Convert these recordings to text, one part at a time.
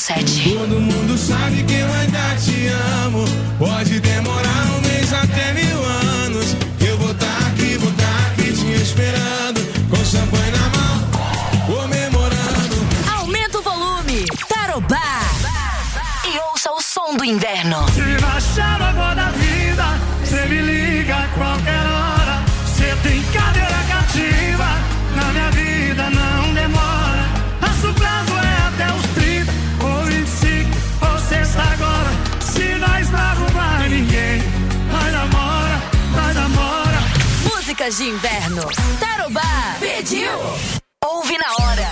101,7. Todo mundo sabe que eu ainda te amo. Pode demorar um mês até 1000 anos. Eu vou tá aqui te esperando. Com champanhe na mão, comemorando. Aumenta o volume. Tarobá. E ouça o som do inverno. Se achar agora da vida, cê me liga a qualquer hora. Cê tem cadeira cativa, na minha vida não demora. Nosso prazo é até os 30 ou 25 ou sexta agora. Se nós não arrumar ninguém, nós namora. Músicas de inverno. Tarobá pediu. Ouve na hora.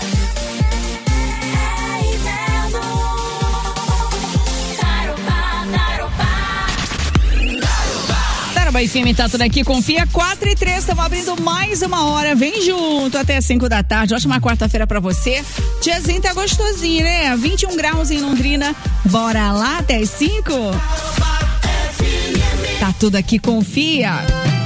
Tarobá FM tá tudo aqui, confia. 4:03, estamos abrindo mais uma hora. Vem junto até 5 da tarde. Ótima quarta-feira pra você. Diazinho tá gostosinho, né? 21 graus em Londrina. Bora lá até as 5? Tá tudo aqui, confia.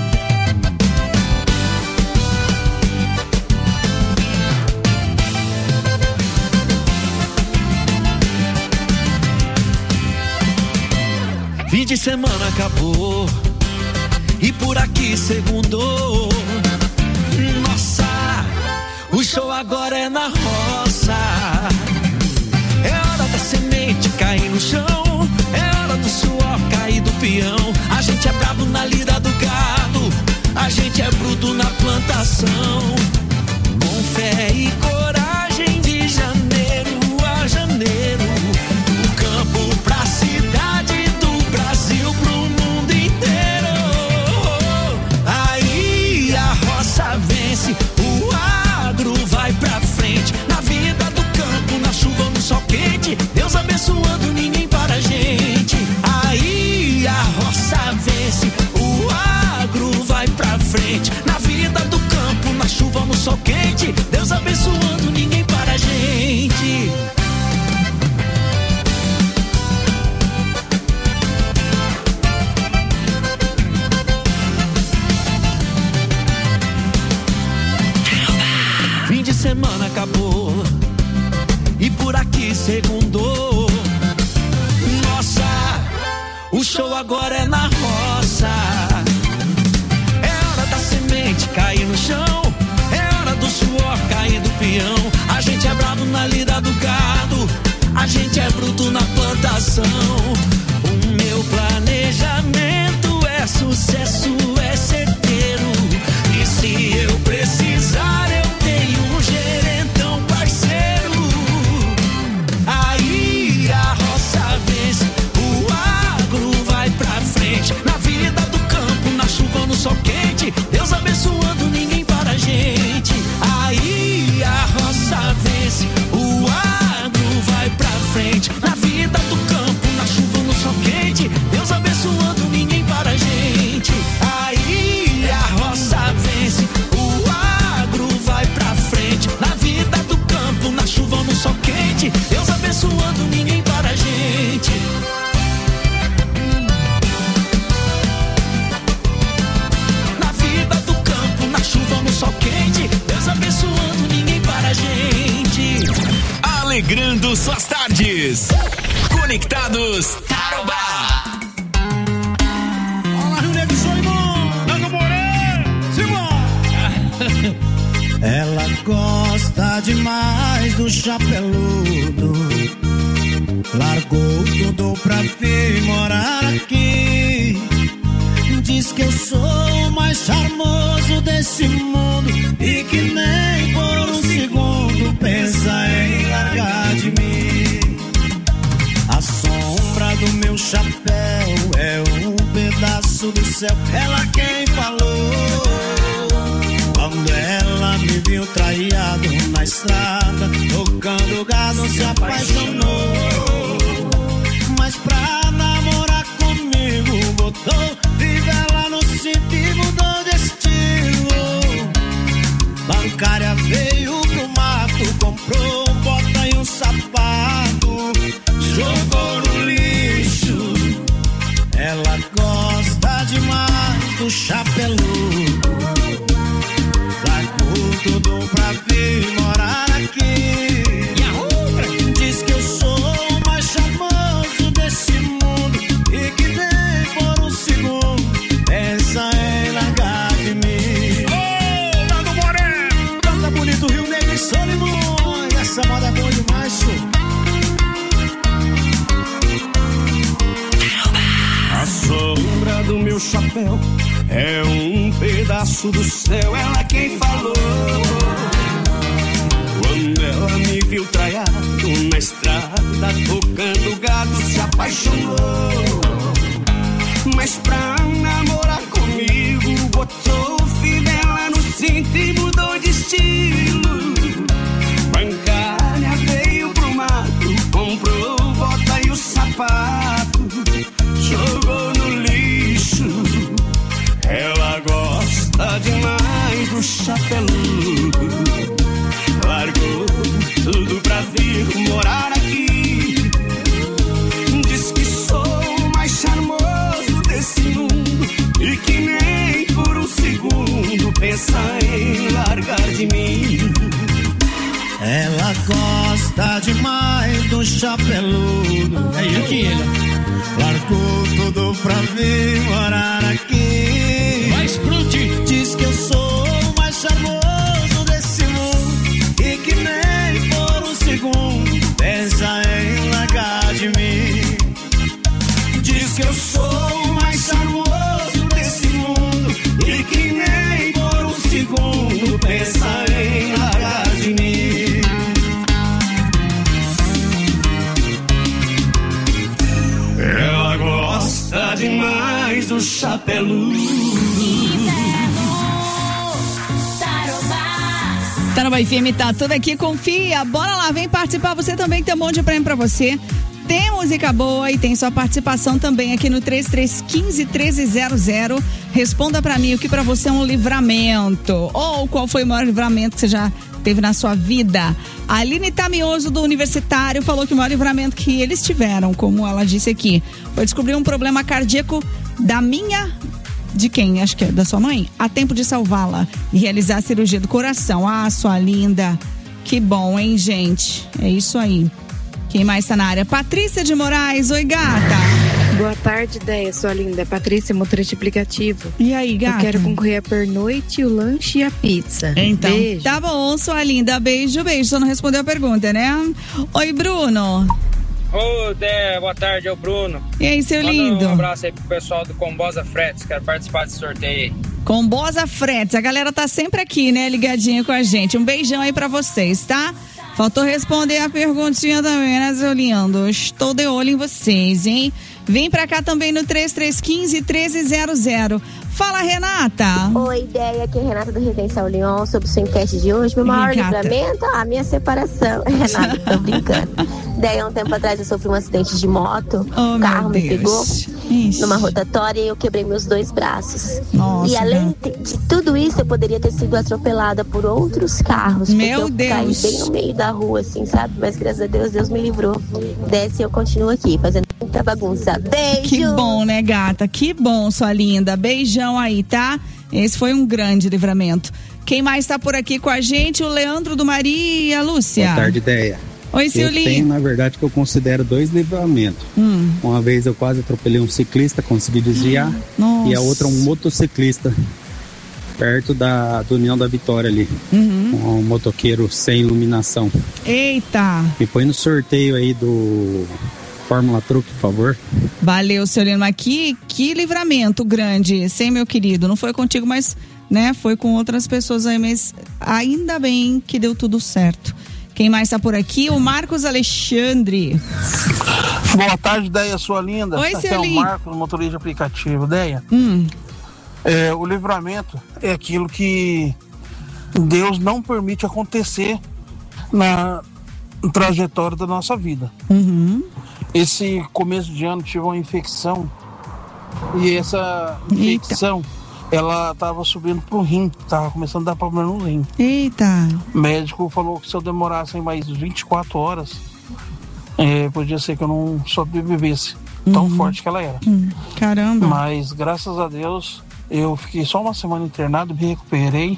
Fim de semana acabou e por aqui segundou. Nossa, o show agora é na roça. É hora da semente cair no chão, é hora do suor cair do peão. A gente é brabo na lida do gado, a gente é bruto na plantação. Com fé e coragem de janeiro a janeiro, do campo pra cidade, do Brasil pro mundo inteiro. Aí a roça vence, o agro vai pra frente. Na vida do campo, na chuva, no sol quente, Deus abençoando, ninguém para a gente. Aí a roça vence, o agro vai pra frente. Na vida do campo, na chuva, no sol quente, Deus abençoando, ninguém para a gente. Fim de semana acabou e por aqui segundou. Nossa, o show agora é na roça. É hora da semente cair no chão, é hora do suor cair do peão. A gente é bravo na lida do gado, a gente é bruto na plantação. O meu planejamento é sucesso, é certeiro. E se eu precisar, eu tenho um gerentão parceiro. Aí a roça vence, o agro vai pra frente. Na vida do campo, na chuva, no sol quente, Deus abençoando, ninguém para a gente. Aí a roça vence, o agro vai pra frente. Na vida do campo, na chuva, no sol quente, Deus abençoando, ninguém para a gente. Aí a roça vence, o agro vai pra frente. Na vida do campo, na chuva, no sol quente, Deus abençoando, ninguém para a gente. Na vida do campo, na chuva, no sol quente, Deus abençoando, ninguém para a gente. Alegrando suas tardes. Conectados Tarobá. Olá, Rio Negro, Solimão, Nando Moreira, Simão. Ela gosta demais do chapeludo, largou tudo pra vir morar aqui. Diz que eu sou o mais charmoso desse mundo e que nem por um segundo pensa em largar de mim. A sombra do meu chapéu é um pedaço do céu, ela quem falou. Quando ela me viu traiado na estrada, tocando gado, se apaixonou. Mas pra namorar comigo, botou fivela no cinto e mudou de estilo. Bancária veio pro mato, comprou um bota e um sapato, jogou no lixo. Ela gosta demais do chapeludo, largou tudo pra vir morar aqui. Diz que eu sou o pedaço do céu, ela quem falou. Quando ela me viu traiado na estrada, tocando gado, se apaixonou. Mas pra namorar comigo, botou fivela no cinto e mudou de estilo. Bancária veio pro mato, comprou bota e o sapato, jogou no lixo. Ela gosta demais do chapeludo, largou tudo pra vir morar aqui. Diz que sou o mais charmoso desse mundo e que nem por um segundo pensa em largar de mim. Ela gosta demais do chapeludo. É ele que ele. Largou tudo pra vir morar aqui. Vai explodir. Diz que eu sou o mais charmoso desse mundo e que nem por um segundo pensa em largar de mim. Diz que eu sou o mais charmoso desse mundo e que nem por um segundo pensa em largar de mim. Ela gosta demais do chapeludo. Tarobá FM tá tudo aqui, confia. Bora lá, vem participar. Você também tem um monte de prêmio pra você. Tem música boa e tem sua participação também aqui no 3315-1300. Responda pra mim o que pra você é um livramento. Ou qual foi o maior livramento que você já teve na sua vida. A Aline Tamioso, do Universitário, falou que o maior livramento que eles tiveram, como ela disse aqui, foi descobrir um problema cardíaco de quem? Acho que é da sua mãe. A tempo de salvá-la e realizar a cirurgia do coração. Ah, sua linda. Que bom, hein, gente? É isso aí. Quem mais tá na área? Patrícia de Moraes. Oi, gata. Boa tarde, Déia, sua linda. Patrícia, motorista aplicativo. E aí, gata? Eu quero concorrer a pernoite, o lanche e a pizza. Então, beijo. Tá bom, sua linda. Beijo, beijo. Só não respondeu a pergunta, né? Oi, Bruno. Ô, Déia, boa tarde, é o Bruno. E aí, seu lindo? Um abraço aí pro pessoal do Combosa Fretes, quero participar desse sorteio aí. Combosa Fretes, a galera tá sempre aqui, né, ligadinha com a gente. Um beijão aí pra vocês, tá? Faltou responder a perguntinha também, né, seu lindo? Estou de olho em vocês, hein? Vem pra cá também no 3315-1300. Fala, Renata. Oi, Déia, aqui é Renata do Residencial Lyon, sobre o seu enquete de hoje. Meu maior livramento, a minha separação. Renata, tô brincando. Déia, um tempo atrás eu sofri um acidente de moto. O carro me pegou numa rotatória e eu quebrei meus 2 braços. Nossa, e além de tudo isso, eu poderia ter sido atropelada por outros carros. Meu Deus. Caí bem no meio da rua, assim, sabe? Mas graças a Deus, Deus me livrou. Desce e eu continuo aqui, fazendo muita bagunça. Beijo! Que bom, né, gata? Que bom, sua linda. Beijão aí, tá? Esse foi um grande livramento. Quem mais tá por aqui com a gente? O Leandro do Maria Lúcia. Boa tarde, Déia. Oi, seu lindo. Tem, na verdade, que eu considero 2 livramentos. Uma vez eu quase atropelei um ciclista, consegui desviar. Nossa. E a outra um motociclista, perto da União da Vitória ali. Um motoqueiro sem iluminação. Eita! Me põe no sorteio aí do Fórmula Truck, por favor. Valeu, seu lindo. Mas que livramento grande, sem meu querido. Não foi contigo, mas, né, foi com outras pessoas aí, mas ainda bem que deu tudo certo. Quem mais tá por aqui? O Marcos Alexandre. Boa tarde, Déia, sua linda. Oi, seu lindo. É o Marcos, motorista de aplicativo. Déia, o livramento é aquilo que Deus não permite acontecer na trajetória da nossa vida. Esse começo de ano tive uma infecção e essa infecção ela estava subindo pro rim, estava começando a dar problema no rim. Eita! O médico falou que se eu demorasse mais 24 horas, podia ser que eu não sobrevivesse, tão forte que ela era. Caramba! Mas graças a Deus eu fiquei só uma semana internado, me recuperei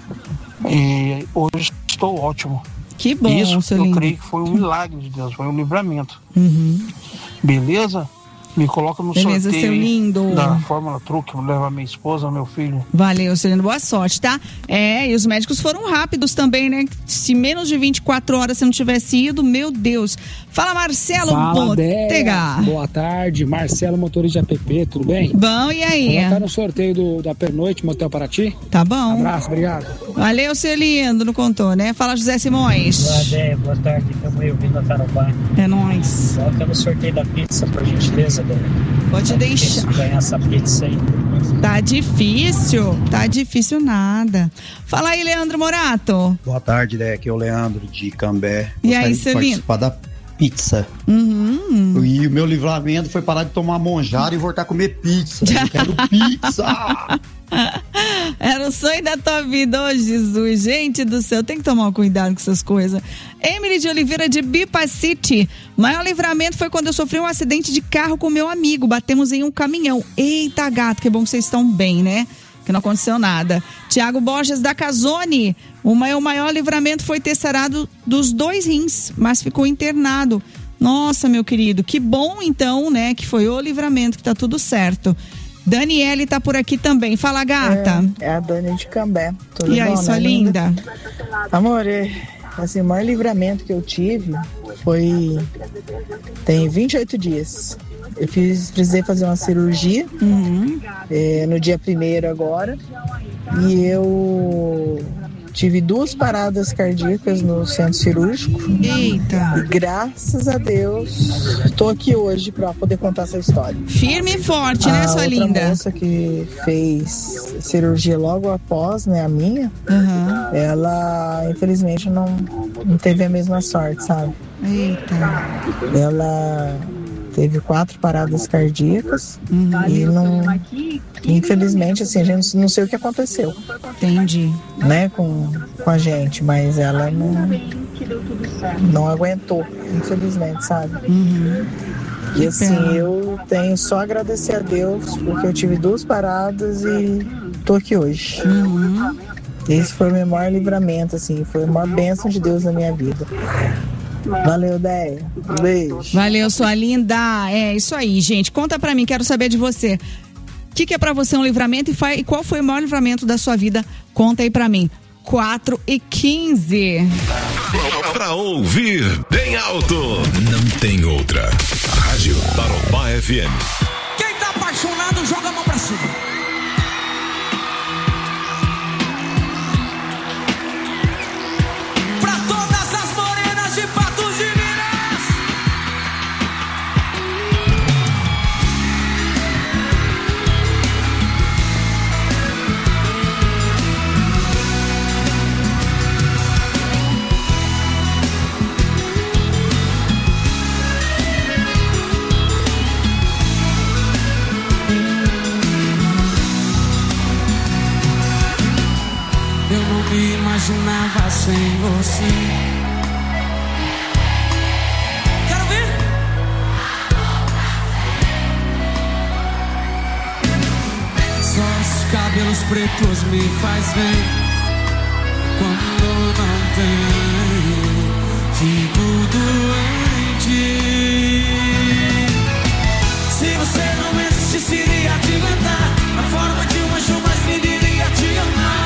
e hoje estou ótimo. Que bom, isso seu eu lindo. creio que foi um milagre de Deus, foi um livramento. Beleza? Me coloca no Beleza, sorteio seu lindo. da Fórmula Truck, vou levar minha esposa, meu filho. Valeu, seu lindo, boa sorte, tá? E os médicos foram rápidos também, né? Se menos de 24 horas você não tivesse ido, meu Deus. Fala, Marcelo Botega. Boa tarde, Marcelo, motorista de app, tudo bem? Bom, e aí? Vou estar no sorteio da pernoite, Motel Paraty. Tá bom. Abraço, obrigado. Valeu, seu lindo, não contou, né? Fala, José Simões. Boa tarde, estamos aí ouvindo a Tarobá. É nóis. Coloca no sorteio da pizza, por gentileza, Débora. Pode deixar. Ganhar essa pizza aí. Tá difícil nada. Fala aí, Leandro Morato. Boa tarde, né? Aqui é o Leandro de Cambé. E aí, seu lindo? Participar da pizza. E o meu livramento foi parar de tomar monjara e voltar a comer pizza. Eu quero pizza! Era o sonho da tua vida, ô Jesus, gente do céu, tem que tomar cuidado com essas coisas. Emily de Oliveira de Bipa City. Maior livramento foi quando eu sofri um acidente de carro com meu amigo, batemos em um caminhão. Eita, gato, que bom que vocês estão bem, né? Que não aconteceu nada. Tiago Borges da Casone. O maior livramento foi ter sarado dos 2 rins, mas ficou internado. Nossa, meu querido, que bom então, né, que foi o livramento, que tá tudo certo. Daniele tá por aqui também. Fala, gata. É a Dani de Cambé. Tudo e aí, bom, sua né, linda? Amor, assim, o maior livramento que eu tive tem 28 dias. Eu precisei fazer uma cirurgia no dia 1º agora. E eu tive 2 paradas cardíacas no centro cirúrgico. Eita! E graças a Deus, estou aqui hoje para poder contar essa história. Firme e forte, né, sua linda? A moça que fez cirurgia logo após, né, a minha, ela infelizmente não teve a mesma sorte, sabe? Eita! Ela teve 4 paradas cardíacas e não, infelizmente, assim, a gente não sei o que aconteceu. Entendi. Né, com a gente, mas ela não aguentou, infelizmente, sabe? E assim, eu tenho só a agradecer a Deus, porque eu tive 2 paradas e tô aqui hoje. Esse foi o meu maior livramento, assim, foi uma bênção de Deus na minha vida. Valeu, Déia. Beijo. Valeu, sua linda. É isso aí, gente. Conta pra mim, quero saber de você. O que é pra você um livramento e qual foi o maior livramento da sua vida? Conta aí pra mim. 4h15. Pra ouvir bem alto, não tem outra. Rádio Tarobá FM. Quem tá apaixonado, joga a mão pra cima. Imaginava sem você. Quero ver. Só os cabelos pretos me faz bem. Quando não tem, fico doente. Se você não existisse, iria te aguentar. A forma de um anjo, mas me diria te amar.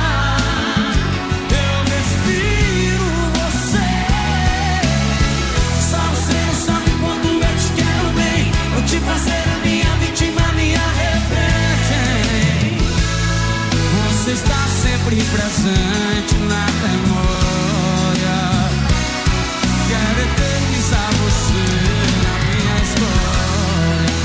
Te fazer a minha vítima, minha refém. Você está sempre presente na memória. Quero eternizar você na minha história.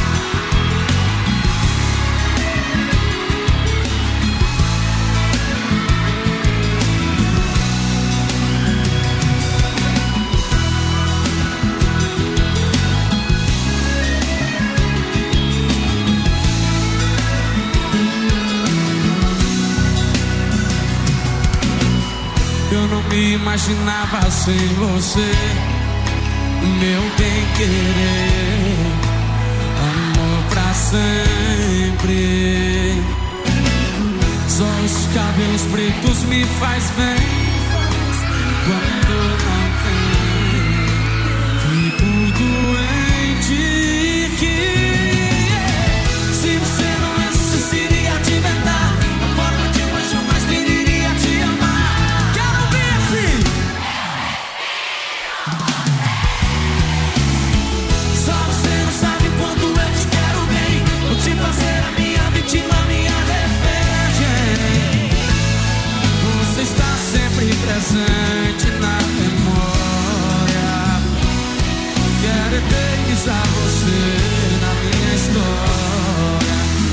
Eu não me imaginava sem você, meu bem-querer, amor pra sempre. Só os cabelos pretos me faz bem. Quando não tem, fico doente. Que presente na memória. Quero eternizar você na minha história.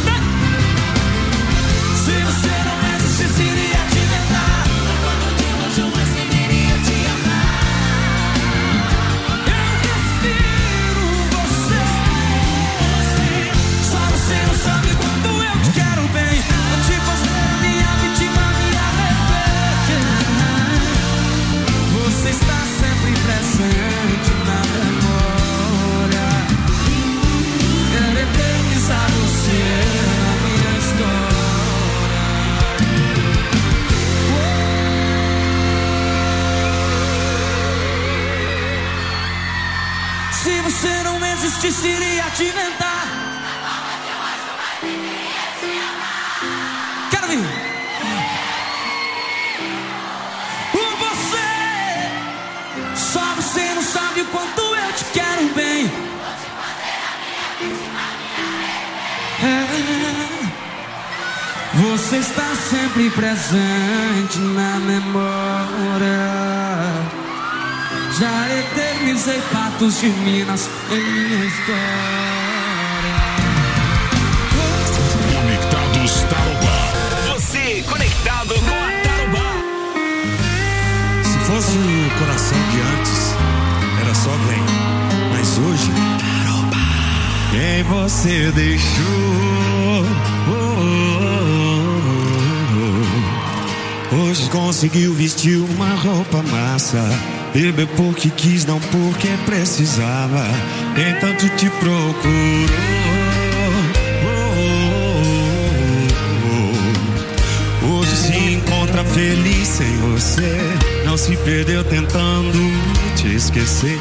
Se você não existisse, iria te inventar. Quando de longe eu mais queria te amar. Eu prefiro você. Só você não sabe quanto eu te quero bem. Vou te fazer a minha vítima, minha refém. Você está sempre presente na memória. Quero eternizar você na minha história. Se você não existisse, iria te inventar. Quero vir. Você, só você não sabe o quanto eu te quero bem. Você está sempre presente na memória. Já eternizei Patos de Minas em minha história. Conectados Tarobá. Você conectado com a Tarobá. Se fosse o coração de antes, era só vem. Mas hoje, Tarobá. Quem você deixou? Hoje conseguiu vestir uma roupa massa. Bebeu porque quis, não porque precisava. Nem tanto te procurou. Hoje se encontra feliz sem você. Não se perdeu tentando te esquecer.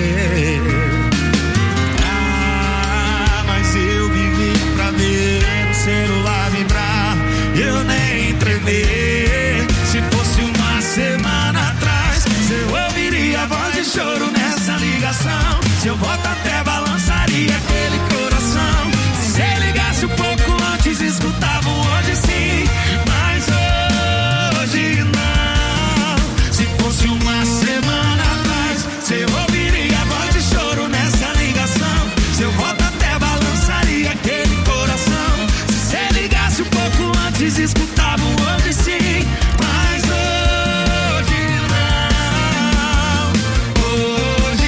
Mas eu vivi pra ver o celular vibrar. Eu nem tremei. Se fosse uma semana atrás, eu ouviria a voz de choro nessa ligação. Seu voto até balançaria aquele coração. Se você ligasse um pouco antes, escutava hoje sim. Mas hoje não. Se fosse uma semana atrás, você ouviria a voz de choro nessa ligação. Seu voto até balançaria aquele coração. Se você ligasse um pouco antes, escutava hoje sim. Mas hoje não. Hoje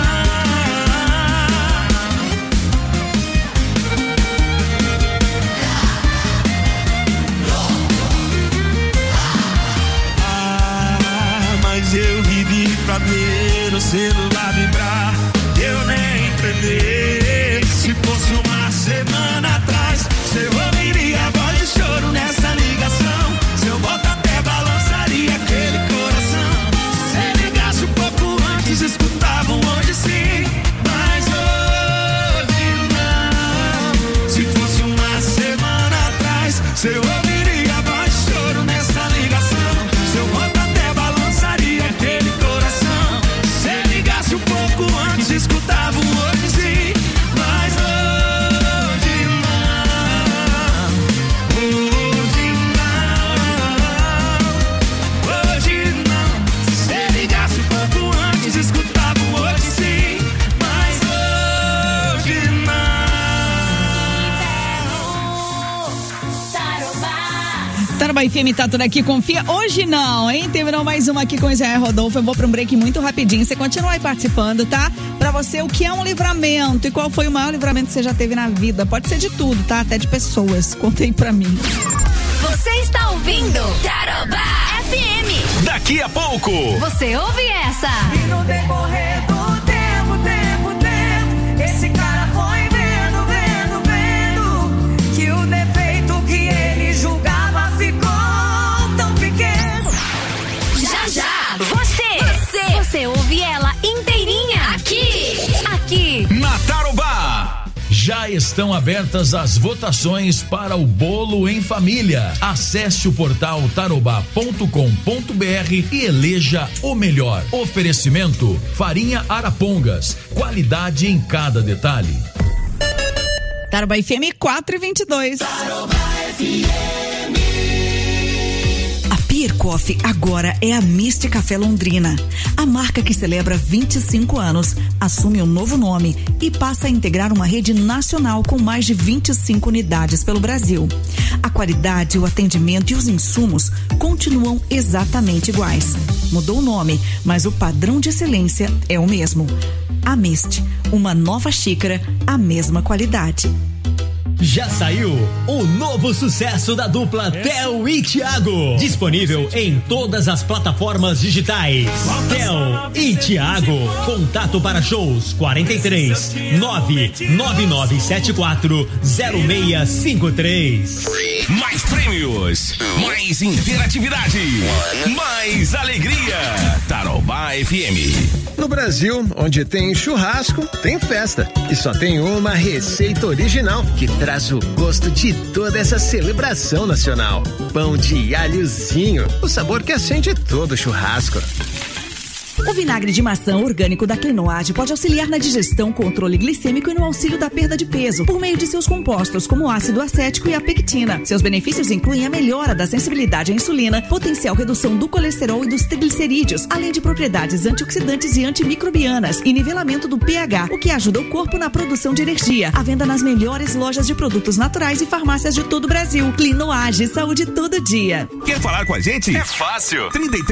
mas eu vivi pra ver o celular vibrar. Eu nem tremei. Se fosse uma semana atrás, você ouviria a voz de choro nessa ligação. Seu voto até balançaria aquele coração. Se você ligasse um pouco antes, escutavam hoje sim. Mas hoje não. Se fosse uma semana atrás, você ouviria a voz de choro nessa ligação. Seu voto até balançaria aquele coração. Se você ligasse um pouco antes, escutavam hoje sim. Mas hoje não. Hoje não. Hoje não. Se você ligasse um pouco antes, escutavam hoje sim. Mas hoje Tarobá FM tá tudo aqui, confia. Hoje não, hein? Terminou mais uma aqui com o Israel Rodolfo. Eu vou pra um break muito rapidinho. Você continua aí participando, tá? Pra você, o que é um livramento e qual foi o maior livramento que você já teve na vida? Pode ser de tudo, tá? Até de pessoas. Conta aí pra mim. Você está ouvindo Tarobá FM. Daqui a pouco. Você ouve essa. E no decorrer do tempo, esse cara foi vendo que o defeito que ele julgava ficou tão pequeno. Já, você ouve ela inteirinha aqui. Na Tarobá. Já estão abertas as votações para o bolo em família. Acesse o portal tarobá.com.br e eleja o melhor. Oferecimento: farinha Arapongas, qualidade em cada detalhe. Tarobá FM 4 e 22. Tarobá FM. Beer Coffee agora é a Mist Café Londrina. A marca que celebra 25 anos assume um novo nome e passa a integrar uma rede nacional com mais de 25 unidades pelo Brasil. A qualidade, o atendimento e os insumos continuam exatamente iguais. Mudou o nome, mas o padrão de excelência é o mesmo. A Mist, uma nova xícara, a mesma qualidade. Já saiu o novo sucesso da dupla Theo e Thiago, disponível em todas as plataformas digitais. Theo e Thiago, contato para shows 43 99974 0653. Mais prêmios, mais interatividade, mais alegria. Tarobá FM. No Brasil, onde tem churrasco, tem festa. E só tem uma receita original que traz o gosto de toda essa celebração nacional. Pão de alhozinho, o sabor que acende todo churrasco. O vinagre de maçã orgânico da Clinoage pode auxiliar na digestão, controle glicêmico e no auxílio da perda de peso, por meio de seus compostos, como o ácido acético e a pectina. Seus benefícios incluem a melhora da sensibilidade à insulina, potencial redução do colesterol e dos triglicerídeos, além de propriedades antioxidantes e antimicrobianas e nivelamento do pH, o que ajuda o corpo na produção de energia. À venda nas melhores lojas de produtos naturais e farmácias de todo o Brasil. Clinoage, saúde todo dia. Quer falar com a gente? É fácil.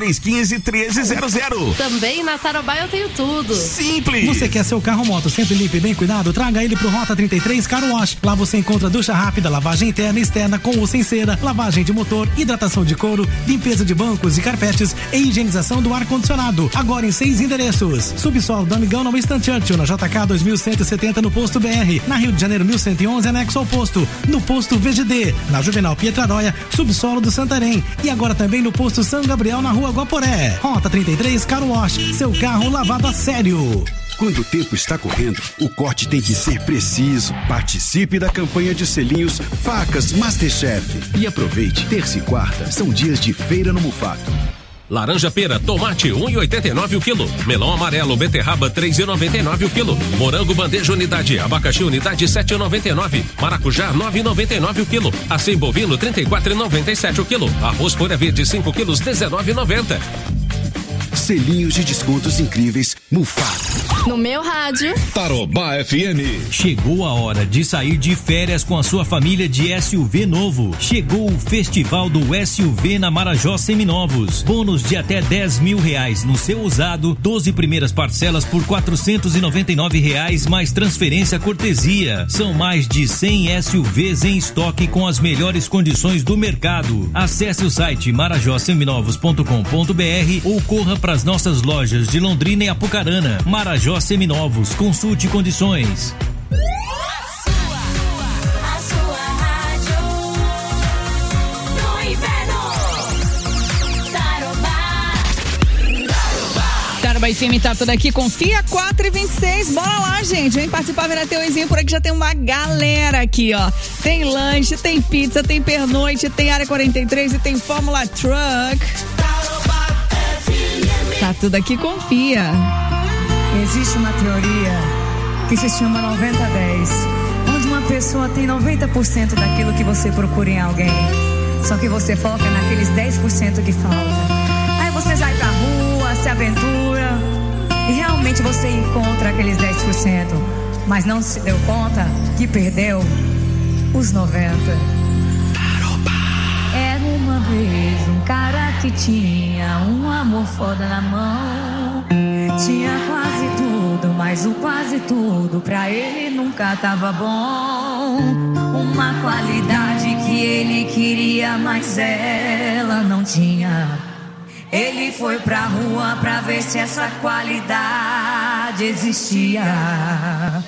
3315-1300. Também na Tarobá eu tenho tudo. Simples. Você quer seu carro ou moto sempre limpo e bem cuidado? Traga ele pro Rota 33 Car Wash. Lá você encontra ducha rápida, lavagem interna e externa com ou sem cera, lavagem de motor, hidratação de couro, limpeza de bancos e carpetes e higienização do ar-condicionado. Agora em 6 endereços. Subsolo do Amigão no Winston Churchill, na JK 2170 no Posto BR. Na Rio de Janeiro 1111, anexo ao posto. No Posto VGD. Na Juvenal Pietraróia, subsolo do Santarém. E agora também no Posto São Gabriel, na Rua Guaporé. Rota 33 Car Wash. Seu carro lavado a sério. Quando o tempo está correndo, o corte tem que ser preciso. Participe da campanha de selinhos Facas Masterchef. E aproveite, terça e quarta são dias de feira no Mufato. Laranja pera, tomate 1,89 o quilo. Melão amarelo, beterraba 3,99 o quilo. Morango bandeja unidade, abacaxi unidade 7,99. Maracujá 9,99 o quilo. Acém bovino 34,97 o quilo. Arroz folha verde 5 quilos 19,90. Selinhos de descontos incríveis, Mufato. No meu rádio, Tarobá FM. Chegou a hora de sair de férias com a sua família de SUV novo. Chegou o Festival do SUV na Marajó Seminovos. Bônus de até R$10.000 no seu usado, 12 primeiras parcelas por R$499 mais transferência cortesia. São mais de 100 SUVs em estoque com as melhores condições do mercado. Acesse o site marajoseminovos.com.br ou corra para as nossas lojas de Londrina e Apucarana. Marajó Seminovos, consulte condições. Tarobá FM tá tudo aqui, confia 4h26, bora lá, gente, vem participar, virar teu exinho por aqui, já tem uma galera aqui, ó, tem lanche, tem pizza, tem pernoite, tem área 43 e tem Fórmula Truck. Tá tudo aqui, confia. Existe uma teoria que se chama 90-10, onde uma pessoa tem 90% daquilo que você procura em alguém, só que você foca naqueles 10% que falta. Aí você vai pra rua, se aventura e realmente você encontra aqueles 10%, mas não se deu conta que perdeu os 90%. Era uma vez um cara que tinha um amor foda na mão. Tinha quase tudo, mas o quase tudo pra ele nunca tava bom. Uma qualidade que ele queria, mas ela não tinha. Ele foi pra rua pra ver se essa qualidade existia.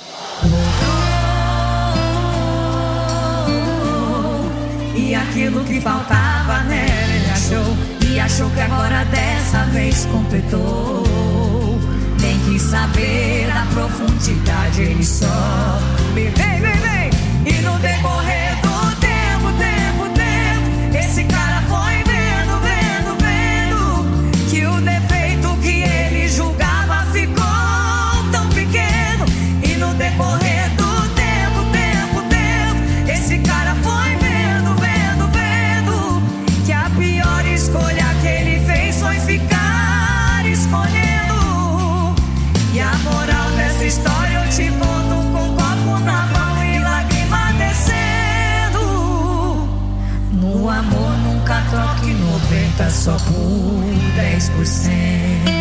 E aquilo que faltava nela ele achou. E achou que agora dessa vez completou. Tem que saber da profundidade, ele só vem. E no decorrer do tempo, esse cara foi vendo que o defeito que ele julgava ficou tão pequeno. E no decorrer do tempo, esse cara foi vendo que a pior escolha 90 só por 10%.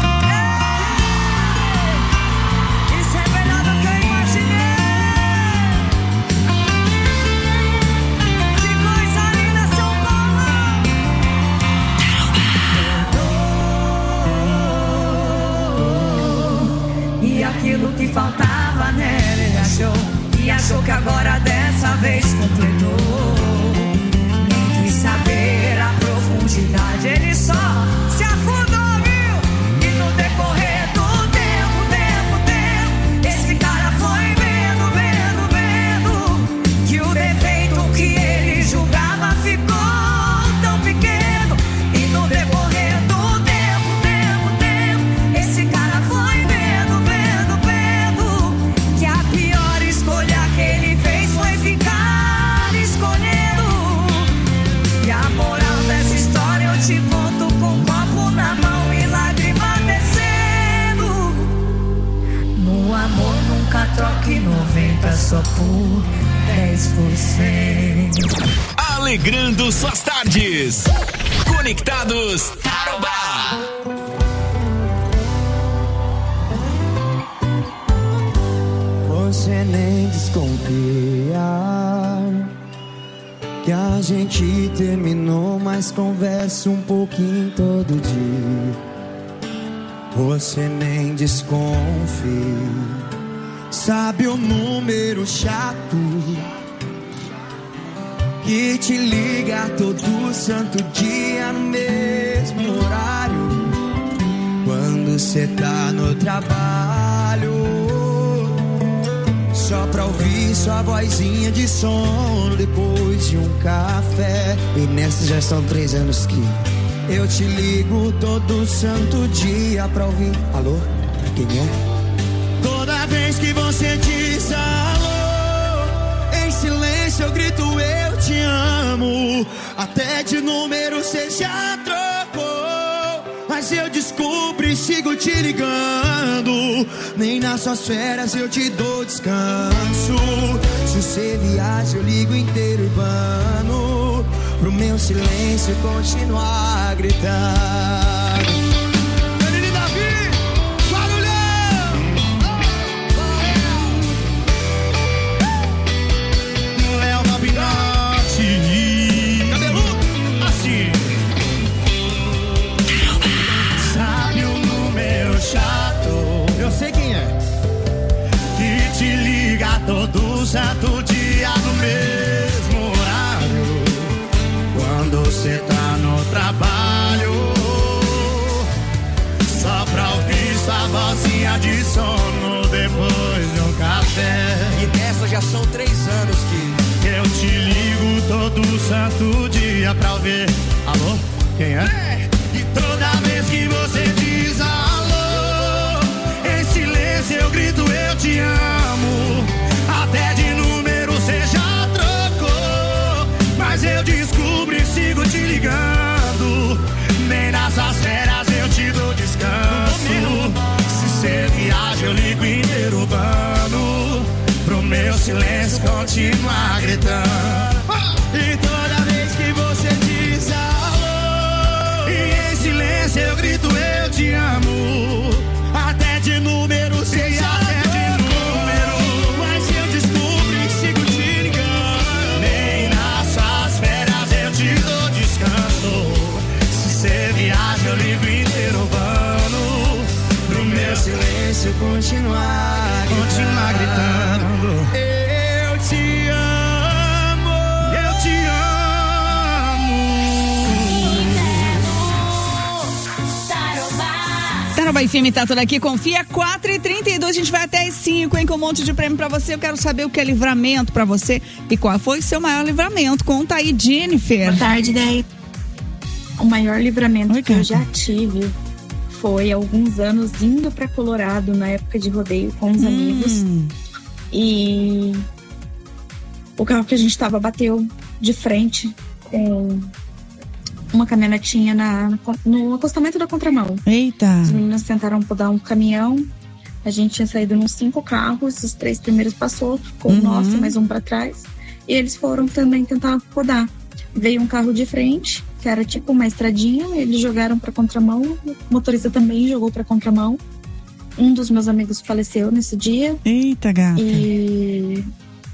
Aquilo que faltava nela ele achou, e achou que agora dessa vez completou. Nem quis saber a profundidade, ele só se afundou, viu? E no decorrer do tempo, esse cara foi vendo que o defeito que ele julgava ficou tão pequeno. E no decorrer do tempo, esse cara foi vendo que a pior escolha que ele fez foi ficar escolhendo. E a moral dessa história eu te conto com um copo na mão e lágrima descendo. No amor nunca troque 90 só por 10%. Alegrando suas tardes. Conectados Tarobá. Você nem desconfia que a gente terminou, mas conversa um pouquinho todo dia. Você nem desconfia, sabe o número chato que te liga todo santo dia no mesmo horário, quando cê tá no trabalho, só pra ouvir sua vozinha de sono depois de um café. E nessa já são 3 anos que eu te ligo todo santo dia pra ouvir. Alô? Quem é? Toda vez que você diz alô, em silêncio eu grito eu te amo. Até de número cê já trocou, mas eu descubro e sigo te ligando. Nem nas suas férias eu te dou descanso. Se você viaja eu ligo inteiro urbano, pro meu silêncio continuar a gritar. Danilo e Davi, barulhão! Léo Gabinotti, cabeludo, assim. Sabe o número chato? Eu sei quem é. Que te liga todo santo dia no mesmo horário, quando cê tá no trabalho, só pra ouvir sua vozinha de sono depois de um café. E nessa já são 3 anos que eu te ligo todo santo dia pra ouvir. Alô? Quem é? E toda vez que você diz alô, em silêncio eu grito eu te amo. Até de número cê já trocou, mas eu descubro e sigo te ligando. Nem nessas férias eu te dou descanso. Se cê viaja eu ligo inteiro urbano, pro meu silêncio continuar gritando. E toda vez que você diz alô, e em silêncio eu grito eu te amo. Até de número cê já trocou, mas eu descubro e sigo te ligando. Nem nas suas férias eu te dou descanso. Se cê viaja eu ligo inteiro urbano, pro meu silêncio continuar gritando. Eu te amo, eu te amo. Tarobá FM tá tudo aqui, confia. 4h32, a gente vai até as 5, hein, com um monte de prêmio pra você. Eu quero saber o que é livramento pra você e qual foi seu maior livramento. Conta aí, Jennifer. Boa tarde, Day. O maior livramento que eu já tive foi há alguns anos indo pra Colorado na época de rodeio com os amigos. E o carro que a gente tava bateu de frente com uma caminhonetinha no acostamento da contramão. Eita! Os meninos tentaram podar um caminhão. A gente tinha saído nos 5 carros, os 3 primeiros passou, ficou o nosso e mais um pra trás. E eles foram também tentar podar. Veio um carro de frente que era tipo uma estradinha, eles jogaram pra contramão, o motorista também jogou pra contramão. Um dos meus amigos faleceu nesse dia. Eita, gata. E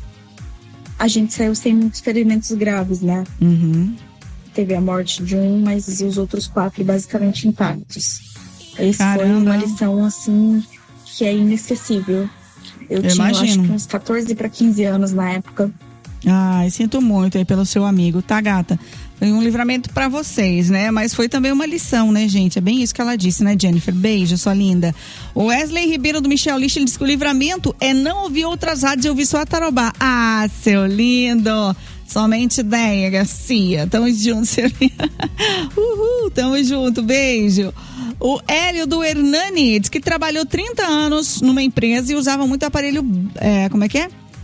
a gente saiu sem muitos ferimentos graves, né? Uhum. Teve a morte de um, mas os outros 4 basicamente intactos. Esse Caramba. foi uma lição, assim, que é inesquecível. Eu tinha, imagino. acho que uns 14 para 15 anos na época. Ai, sinto muito aí pelo seu amigo, tá, gata? Foi um livramento pra vocês, né? Mas foi também uma lição, né, gente? É bem isso que ela disse, né, Jennifer? Beijo, sua linda. O Wesley Ribeiro do Michel Lix, ele disse que o livramento é não ouvir outras rádios e ouvir só a Tarobá. Ah, seu lindo! Somente ideia, Garcia. Tamo junto, seu lindo. Uhul, tamo junto, beijo. O Hélio do Hernani diz que trabalhou 30 anos numa empresa e usava muito aparelho, como é que é?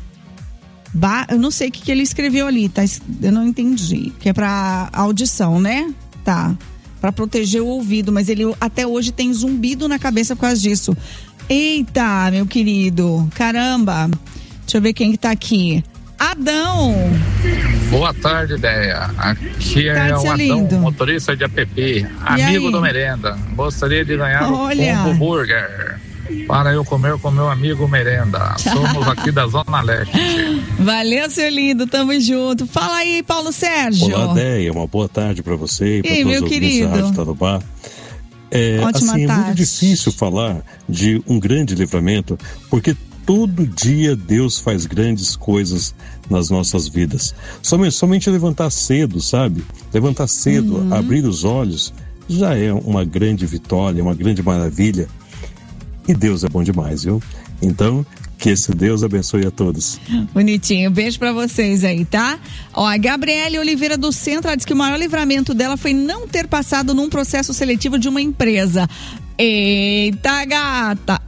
Eu não sei o que ele escreveu ali, tá? Eu não entendi. Que é pra audição, né? Tá. Pra proteger o ouvido, mas ele até hoje tem zumbido na cabeça por causa disso. Eita, meu querido. Caramba. Deixa eu ver quem que tá aqui. Adão. Boa tarde, Ideia. Aqui é o Adão, motorista de app, amigo do Merenda. Gostaria de ganhar um combo burger para eu comer com meu amigo Merenda. Somos aqui da Zona Leste. Valeu, seu lindo, tamo junto. Fala aí, Paulo Sérgio. Olá, Ideia, uma boa tarde para você e para todos os ouvintes da Rádio Tarobá. Ótima tarde. É muito difícil falar de um grande livramento, porque todo dia Deus faz grandes coisas nas nossas vidas. Somente levantar cedo, sabe? Levantar cedo, abrir os olhos, já é uma grande vitória, uma grande maravilha. E Deus é bom demais, viu? Então, que esse Deus abençoe a todos. Bonitinho, beijo pra vocês aí, tá? Ó, a Gabriele Oliveira do Centro, ela diz que o maior livramento dela foi não ter passado num processo seletivo de uma empresa. Eita gata,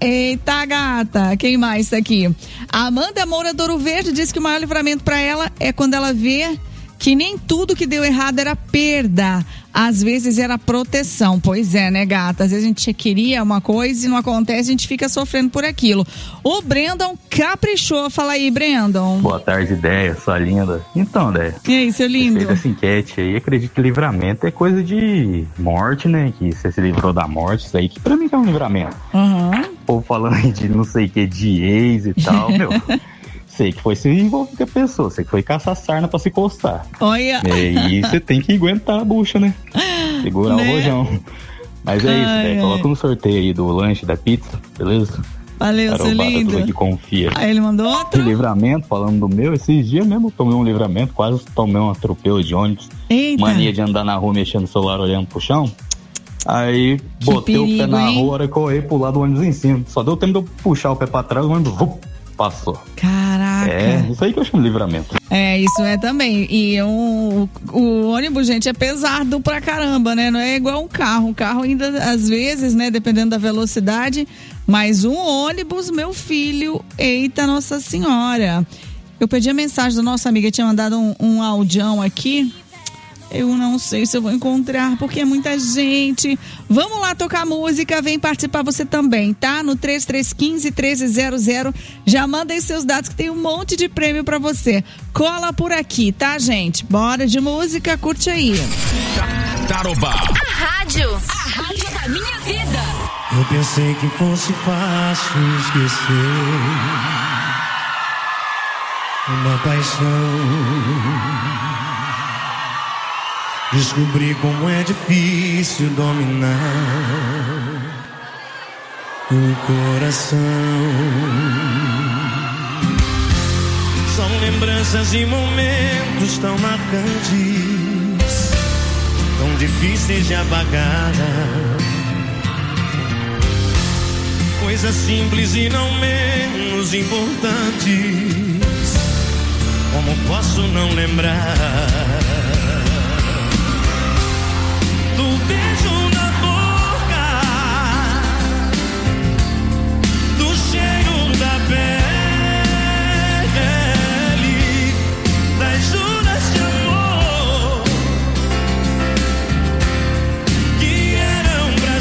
quem mais tá aqui? A Amanda Moura do Ouro Verde diz que o maior livramento pra ela é quando ela vê que nem tudo que deu errado era perda, às vezes era proteção. Pois é, né, gata? Às vezes a gente queria uma coisa e não acontece, a gente fica sofrendo por aquilo. O Brandon caprichou. Fala aí, Brandon. Boa tarde, Ideia, sua linda. Então, Ideia, e aí, seu lindo? Fez essa enquete aí, acredito que livramento é coisa de morte, né? Que você se livrou da morte, isso aí que pra mim que é um livramento. Ou falando aí de não sei o que, de ex e tal, meu. Sei que foi se envolver com a pessoa, sei que foi caçar sarna pra se encostar. Olha! E você tem que aguentar a bucha, né? Segurar o rojão. Mas é isso, né? Coloca no sorteio aí do lanche da pizza, beleza? Valeu, seu lindo. Tudo aqui confia. Aí ele mandou outro? Livramento, falando do meu, esses dias mesmo eu tomei um livramento, quase tomei um atropelo de ônibus. Eita. Mania de andar na rua mexendo no celular, olhando pro chão. Aí botei o pé na rua, hora que eu ia pro lado do ônibus em cima. Só deu tempo de eu puxar o pé pra trás, o ônibus passou. Caraca. Isso aí que eu chamo de livramento. Isso é também. E o ônibus, gente, é pesado pra caramba, né? Não é igual um carro. Um carro ainda, às vezes, né, dependendo da velocidade. Mas um ônibus, meu filho, eita Nossa Senhora. Eu pedi a mensagem da nossa amiga, tinha mandado um audião aqui. Eu não sei se eu vou encontrar, porque é muita gente. Vamos lá tocar música, vem participar você também, tá? No 3315-1300. Já manda aí seus dados que tem um monte de prêmio pra você. Cola por aqui, tá, gente? Bora de música, curte aí. Tarobá. A rádio da minha vida. Eu pensei que fosse fácil esquecer uma paixão. Descobri como é difícil dominar o coração. São lembranças e momentos tão marcantes, tão difíceis de apagar. Coisas simples e não menos importantes, como posso não lembrar do beijo na boca, do cheiro da pele, das juras de amor que eram pra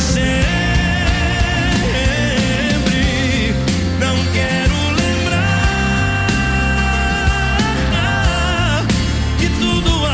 sempre. Não quero lembrar que tudo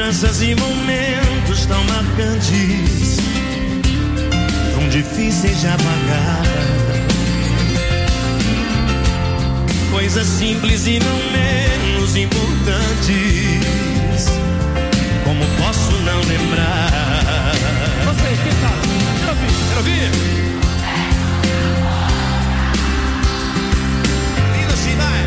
lembranças e momentos tão marcantes, tão difíceis de apagar. Coisas simples e não menos importantes, como posso não lembrar? Vocês, quem sabe? Quero ouvir. Lindo assim, vai.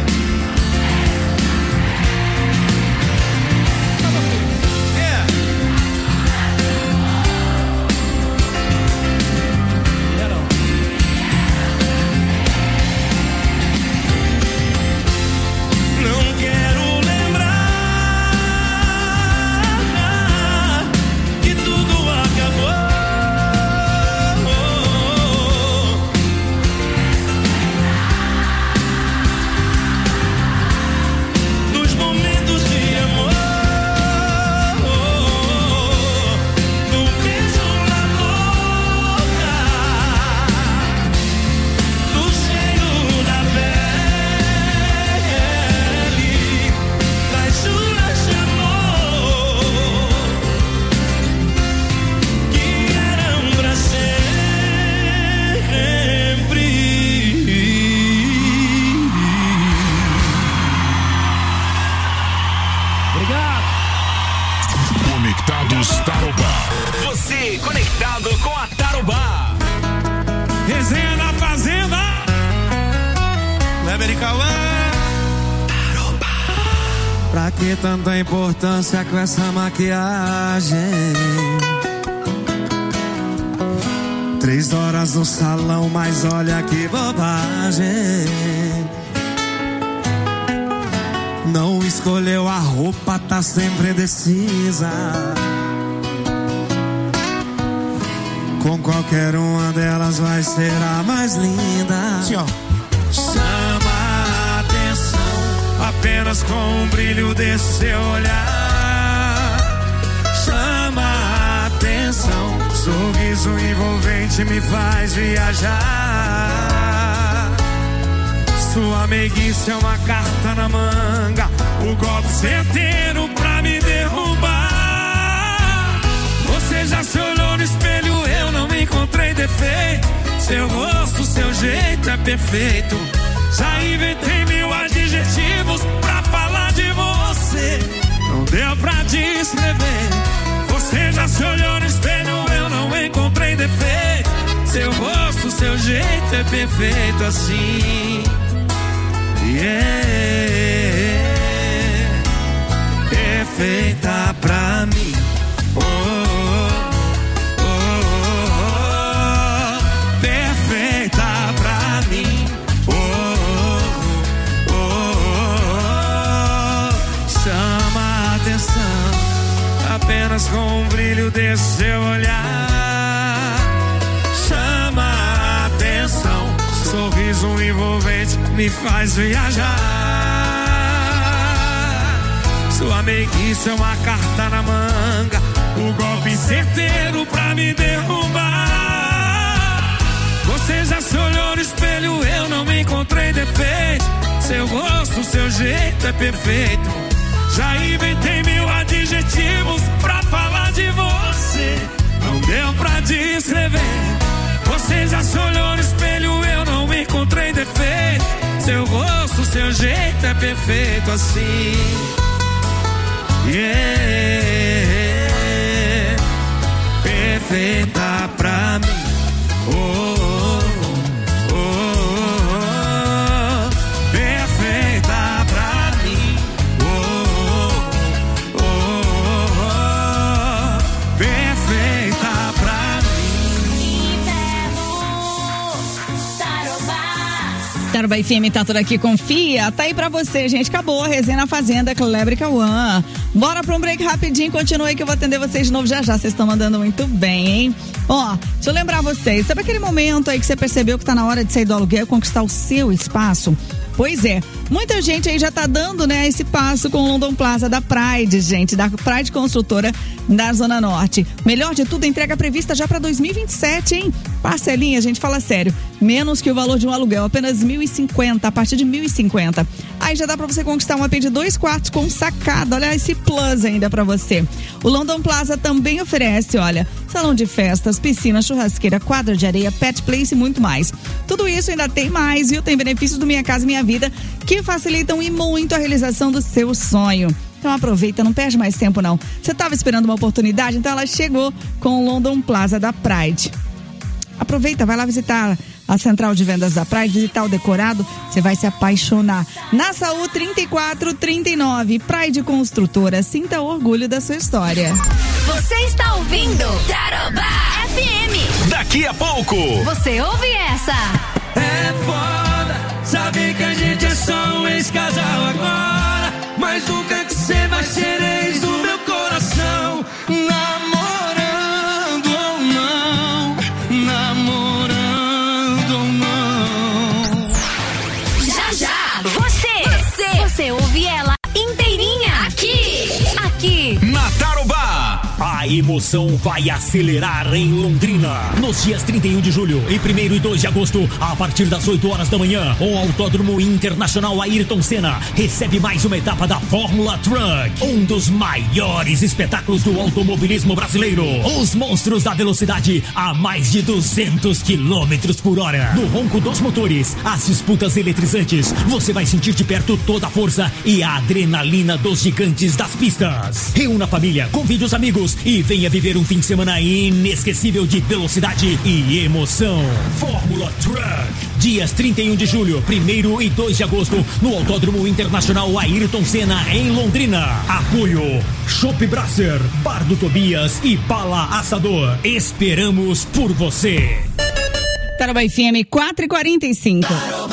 Conectados Tarobá. Você conectado com a Tarobá. Resenha na Fazenda. Kleber e Cauã. Tarobá. Pra que tanta importância com essa maquiagem? 3 horas no salão, mas olha que bobagem. Não escolheu a roupa, tá sempre indecisa. Com qualquer uma delas vai ser a mais linda. Sim, ó. Chama a atenção apenas com o brilho desse seu olhar. Chama a atenção, sorriso envolvente me faz viajar. Sua meiguice é uma carta na manga, o golpe certeiro pra me derrubar. Você já se olhou no espelho, eu não encontrei defeito. Seu rosto, seu jeito é perfeito. Já inventei 1000 adjetivos pra falar de você. Não deu pra descrever. Você já se olhou no espelho, eu não encontrei defeito. Seu rosto, seu jeito é perfeito assim. Perfeita pra mim. Oh, oh, oh, oh. Perfeita pra mim. Oh, oh, oh, oh. Chama a atenção apenas com o brilho desse seu olhar. Chama a atenção, sorriso envolvente me faz viajar. Sua meiguice é uma carta na manga, o golpe certeiro pra me derrubar. Você já se olhou no espelho, eu não me encontrei defeito. Seu rosto, seu jeito é perfeito. Já inventei 1000 adjetivos pra falar de você. Não deu pra descrever. Você já se olhou no espelho, eu não encontrei defeito. Seu rosto, seu jeito é perfeito assim. Perfeita pra mim. Oh, oh, oh, oh. Perfeita pra mim. Oh, oh, oh, oh. Perfeita pra mim. Tarobá FM tá tudo aqui, confia. Tá aí pra você, gente. Acabou a resenha na Fazenda, Kleber e Cauã. Bora pra um break rapidinho, continua aí que eu vou atender vocês de novo já já. Vocês estão mandando muito bem, hein? Ó, deixa eu lembrar vocês. Sabe aquele momento aí que você percebeu que tá na hora de sair do aluguel e conquistar o seu espaço? Pois é, muita gente aí já tá dando, né, esse passo com o London Plaza da Pride, gente, da Pride Construtora da Zona Norte. Melhor de tudo, entrega prevista já para 2027, hein? Parcelinha, gente, fala sério, menos que o valor de um aluguel, apenas 1.050, a partir de 1.050. Aí já dá para você conquistar um AP de 2 quartos com sacada, olha esse plus ainda para você. O London Plaza também oferece, olha, salão de festas, piscina, churrasqueira, quadra de areia, pet place e muito mais. Tudo isso ainda tem mais, viu? Tem benefícios do Minha Casa Minha Vida que facilitam e muito a realização do seu sonho. Então aproveita, não perde mais tempo não. Você estava esperando uma oportunidade, então ela chegou com o London Plaza da Pride. Aproveita, vai lá visitar a central de vendas da Pride, visitar o decorado, você vai se apaixonar. Na Saúl 3439, Pride Construtora, sinta orgulho da sua história. Você está ouvindo Tarobá FM. Daqui a pouco você ouve essa. É foda, sabe que a gente é só um ex-casal agora, mas nunca que você vai ser ex do meu coração. Namorando ou não, namorando ou não. Já, já, você ouve ela inteirinha aqui. na Tarobá. A emoção vai acelerar em Londrina. Nos dias 31 de julho e 1º e 2 de agosto, a partir das 8 horas da manhã, o Autódromo Internacional Ayrton Senna recebe mais uma etapa da Fórmula Truck, um dos maiores espetáculos do automobilismo brasileiro. Os monstros da velocidade a mais de 200 km por hora. No ronco dos motores, as disputas eletrizantes, você vai sentir de perto toda a força e a adrenalina dos gigantes das pistas. Reúna a família, convide os amigos e venha viver um fim de semana inesquecível de velocidade e emoção. Fórmula Truck, dias 31 de julho, 1º e 2 de agosto, no Autódromo Internacional Ayrton Senna, em Londrina. Apoio Chopp Brasser, Bar do Tobias e Bala Assador. Esperamos por você. Tarobá FM 4h45.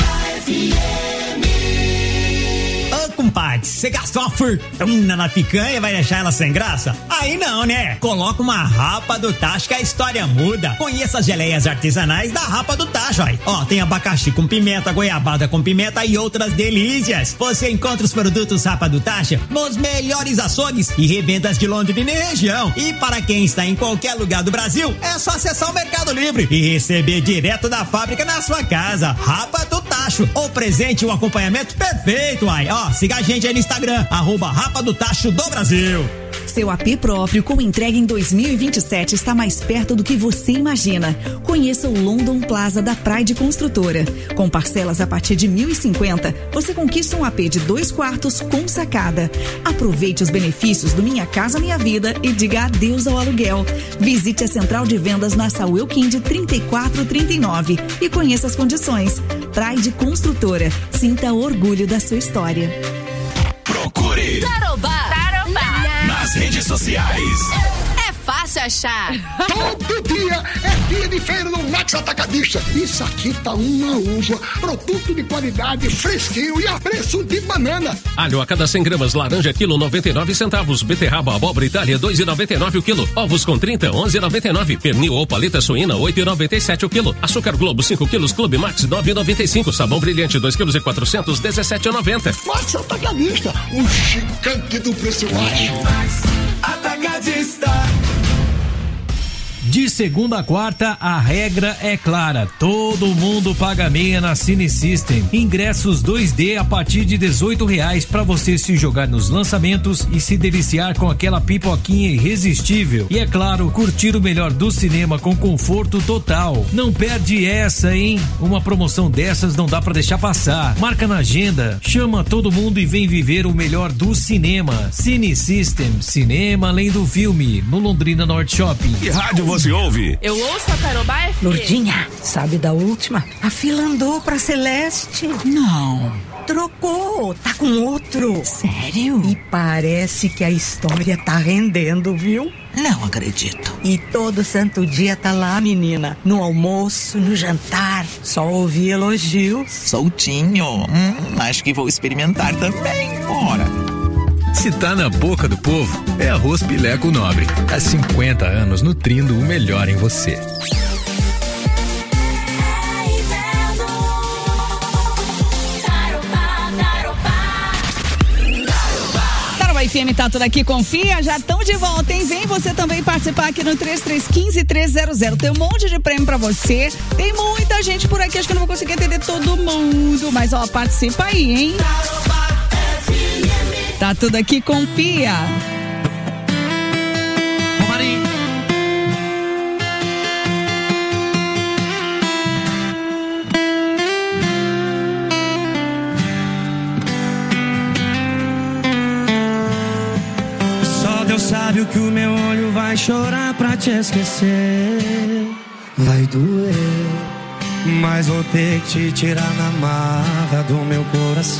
Compadre, você gastou uma fortuna na picanha e vai deixar ela sem graça? Aí não, né? Coloca uma Rapa do Tacho que a história muda. Conheça as geleias artesanais da Rapa do Tacho, ó. Tem abacaxi com pimenta, goiabada com pimenta e outras delícias. Você encontra os produtos Rapa do Tacho nos melhores açougues e revendas de Londrina e região. E para quem está em qualquer lugar do Brasil, é só acessar o Mercado Livre e receber direto da fábrica na sua casa. Rapa do Tacho, o presente e o acompanhamento perfeito, ai. Ó, siga a gente aí no Instagram, @Rapa do Tacho do Brasil. Seu AP próprio com entrega em 2027 está mais perto do que você imagina. Conheça o London Plaza da Pride Construtora. Com parcelas a partir de 1.050, você conquista um AP de 2 quartos com sacada. Aproveite os benefícios do Minha Casa Minha Vida e diga adeus ao aluguel. Visite a central de vendas na Saúl Elquinde 3439 e conheça as condições. Pride Construtora, sinta orgulho da sua história. Procure Tarobá nas redes sociais. É fácil achar. Todo dia é dia de feira no Max Atacadista. Isso aqui tá uma uva, produto de qualidade, fresquinho e a preço de banana. Alho a cada 100 gramas, laranja quilo 99 centavos, beterraba, abóbora Itália 2,99 o quilo, ovos com 30 11,99, pernil ou paleta suína 8,97 o quilo, açúcar Globo 5 quilos, Clube Max 9,95, sabão brilhante 2 quilos e 400 17,90. Max Atacadista, o gigante do preço baixo. Atacadista. De segunda a quarta, a regra é clara. Todo mundo paga meia na Cine System. Ingressos 2D a partir de R$18 para você se jogar nos lançamentos e se deliciar com aquela pipoquinha irresistível. E é claro, curtir o melhor do cinema com conforto total. Não perde essa, hein? Uma promoção dessas não dá para deixar passar. Marca na agenda, chama todo mundo e vem viver o melhor do cinema. Cine System, cinema além do filme, no Londrina Norte Shopping. Que rádio você ouve? Eu ouço a Tarobá FM. Lourdinha, sabe da última? A fila andou pra Celeste. Não. Trocou, tá com outro. Sério? E parece que a história tá rendendo, viu? Não acredito. E todo santo dia tá lá, menina. No almoço, no jantar. Só ouvi elogios. Soltinho. Acho que vou experimentar também. Ora. Se tá na boca do povo, é Arroz Pileco Nobre. Há 50 anos nutrindo o melhor em você. FM tá tudo aqui, confia, já estão de volta, hein? Vem você também participar aqui no 3315-300. Tem um monte de prêmio pra você. Tem muita gente por aqui, acho que eu não vou conseguir atender todo mundo, mas ó, participa aí, hein? Tá tudo aqui, confia. Deus sabe o que o meu olho vai chorar pra te esquecer. Vai doer, mas vou ter que te tirar na marra do meu coração.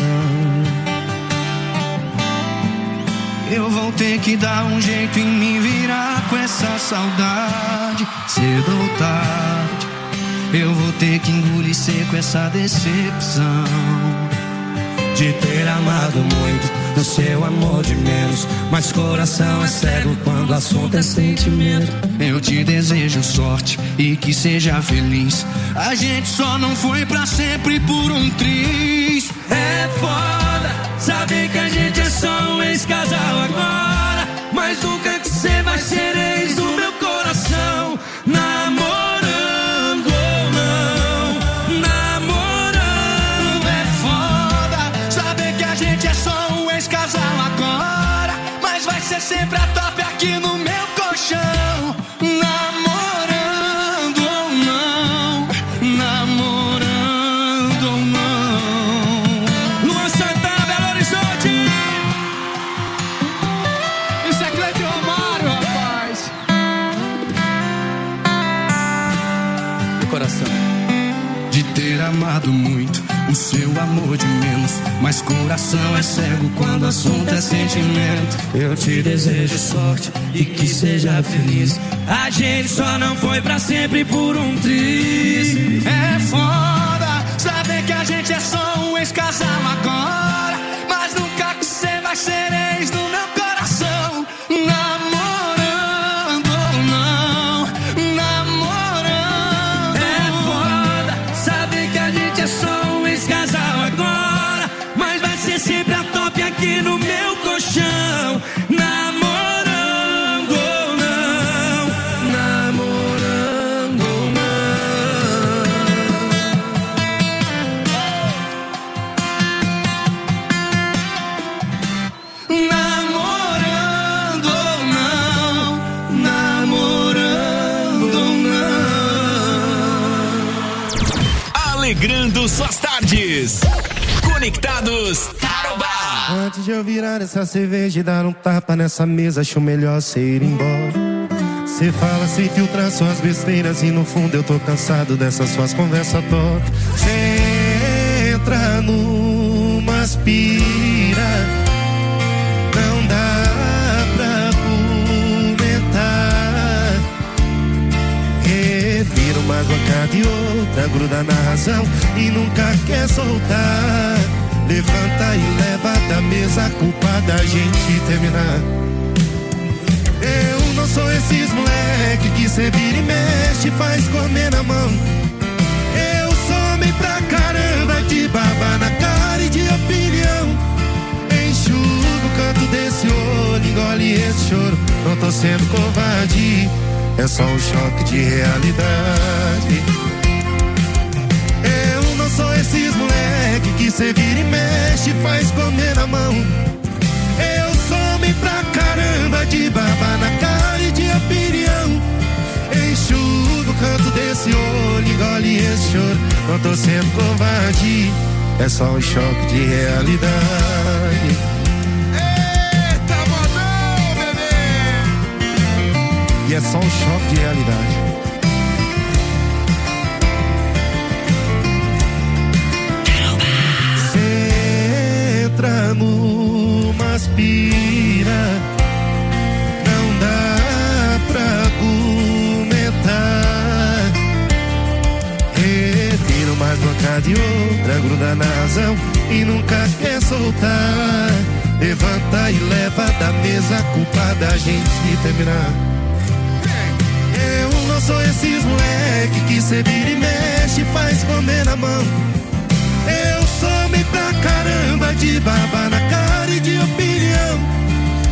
Eu vou ter que dar um jeito em me virar com essa saudade. Cedo ou tarde, eu vou ter que engolir seco essa decepção de ter amado muito, do seu amor de menos. Mas coração é cego quando o assunto é sentimento. Eu te desejo sorte e que seja feliz. A gente só não foi pra sempre por um triz. É foda saber que a gente é só um ex-casal agora, mas nunca que cê vai ser ex do meu coração. Namorando ou não, namorando. É foda saber que a gente é só um ex-casal agora, mas vai ser sempre a top aqui no meu colchão. Namorando ou não, namorando ou não. Luan Santana, Belo Horizonte. Isso é Cleide Romário, rapaz. Do coração. De ter amado muito, o seu amor de menos. Mas coração é cego quando o assunto é sentimento. Eu te desejo sorte e que seja feliz. A gente só não foi pra sempre por um triz. É foda saber que a gente é só um ex-casal agora, mas nunca que cê vai ser ex do meu coração. Namorando ou não, namorando. É foda saber que a gente é só um ex-casal agora, mas vai ser sempre a top aqui no meu colchão. Namorando ou não, namorando ou não. Namorando ou não, namorando ou não. Alegrando suas tardes. Conectados Tarobá. Antes de eu virar essa cerveja e dar um tapa nessa mesa, acho melhor cê ir embora. Cê fala sem filtrar suas besteiras e no fundo eu tô cansado dessas suas conversas tortas. Cê entra numa aspira, não dá pra comentar. Revira uma bancada e outra, gruda na razão e nunca quer soltar. Levanta e leva da mesa a culpa da gente terminar. Eu não sou esses moleque que cê vira e mexe, faz comer na mão. Eu sou homem pra caramba, de baba na cara e de opinião. Enxuga o canto desse olho, engole esse choro. Não tô sendo covarde, é só um choque de realidade. Eu não sou esses moleque que cê vira e mexe, faz comer na mão. Eu sou homem pra caramba, de baba na cara e de opinião. Enxuga o canto desse olho, engole esse choro. Não tô sendo covarde, é só um choque de realidade. Eita, modão, bebê! E é só um choque de realidade. Entra numa aspira, não dá pra comentar. Revira uma bancada e outra, gruda na razão e nunca quer soltar. Levanta e leva da mesa a culpa da gente terminar. Eu não sou esses moleque que cê vira e mexe, faz comer na mão. Eu sou homem pra caramba, de baba na cara e de opinião.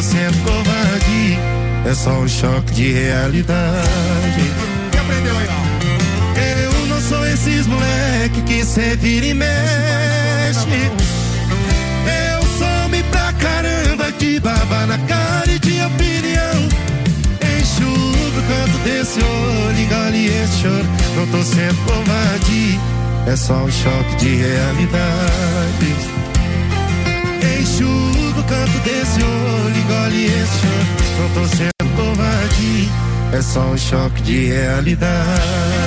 sendo covarde, é só um choque de realidade. Quem aprendeu aí, ó? Eu não sou esses moleque que cê vira e mexe. Eu sou homem pra caramba, de baba na cara e de opinião. Enxuga o canto desse olho, engole esse choro. Não tô sendo covarde, é só um choque de realidade. Enxuga o canto desse olho, engole esse choro. Não tô sendo covarde, é só um choque de realidade.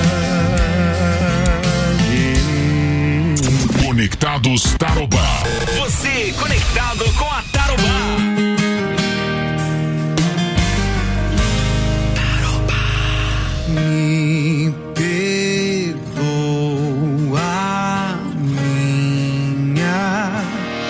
Conectados Tarobá. Você conectado com a Tarobá. Me perdoa minha